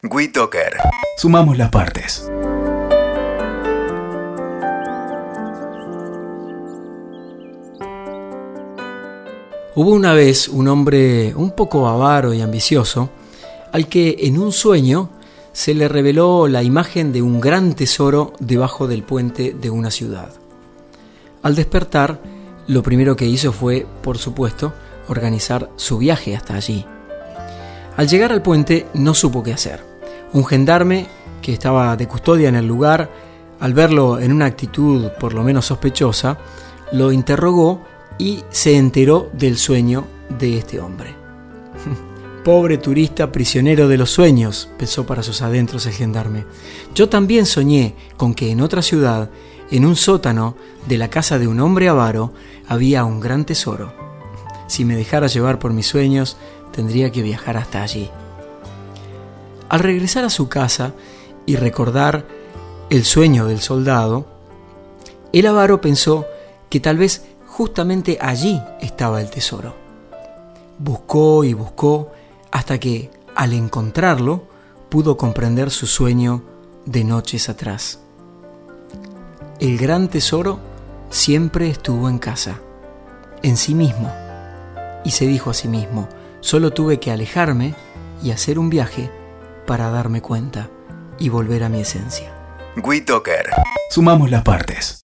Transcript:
WeToker. Sumamos las partes. Hubo una vez un hombre un poco avaro y ambicioso, al que en un sueño se le reveló la imagen de un gran tesoro debajo del puente de una ciudad. Al despertar, lo primero que hizo fue, por supuesto, organizar su viaje hasta allí. Al llegar al puente no supo qué hacer. Un gendarme que estaba de custodia en el lugar, al verlo en una actitud por lo menos sospechosa, lo interrogó y se enteró del sueño de este hombre. Pobre turista prisionero de los sueños, pensó para sus adentros el gendarme. Yo también soñé con que en otra ciudad, en un sótano de la casa de un hombre avaro, había un gran tesoro. Si me dejara llevar por mis sueños, tendría que viajar hasta allí. Al regresar a su casa y recordar el sueño del soldado, el avaro pensó que tal vez justamente allí estaba el tesoro. Buscó y buscó hasta que, al encontrarlo, pudo comprender su sueño de noches atrás. El gran tesoro siempre estuvo en casa, en sí mismo, y se dijo a sí mismo: solo tuve que alejarme y hacer un viaje para darme cuenta y volver a mi esencia. WeToker. Sumamos las partes.